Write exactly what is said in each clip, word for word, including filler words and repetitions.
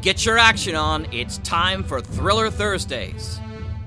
get your action on. It's time for Thriller Thursdays.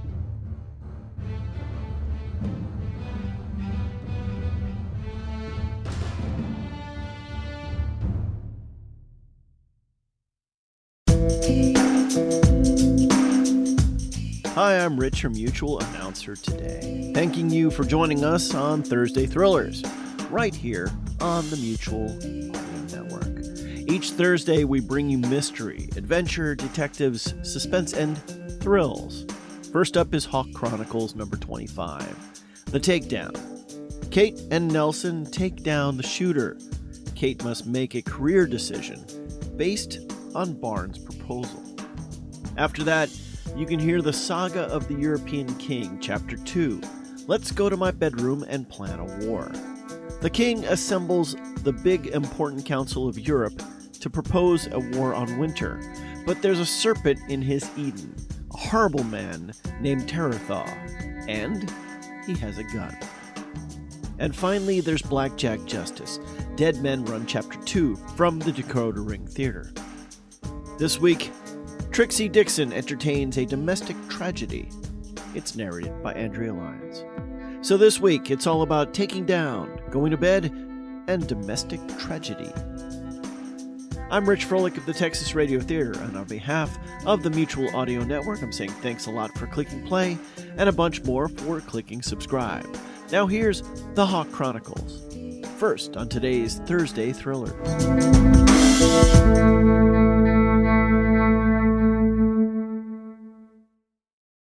Hi, I'm Rich, your Mutual announcer today, thanking you for joining us on Thursday Thrillers, right here on the Mutual Audio Network. Each Thursday, we bring you mystery, adventure, detectives, suspense, and thrills. First up is Hawk Chronicles number twenty-five, The Takedown. Kate and Nelson take down the shooter. Kate must make a career decision based on Barnes' proposal. After that, you can hear the Saga of the European King, Chapter two, Let's Go to My Bedroom and Plan a War. The king assembles the big important council of Europe to propose a war on winter, but there's a serpent in his Eden, a horrible man named Terathaw, and he has a gun. And finally, there's Blackjack Justice, Dead Men Run Chapter two from the Dakota Ring Theater. This week, Trixie Dixon entertains a domestic tragedy. It's narrated by Andrea Lyons. So this week, it's all about taking down, going to bed, and domestic tragedy. I'm Rich Froelich of the Texas Radio Theater, and on behalf of the Mutual Audio Network, I'm saying thanks a lot for clicking play, and a bunch more for clicking subscribe. Now here's the Hawk Chronicles. First on today's Thursday Thriller.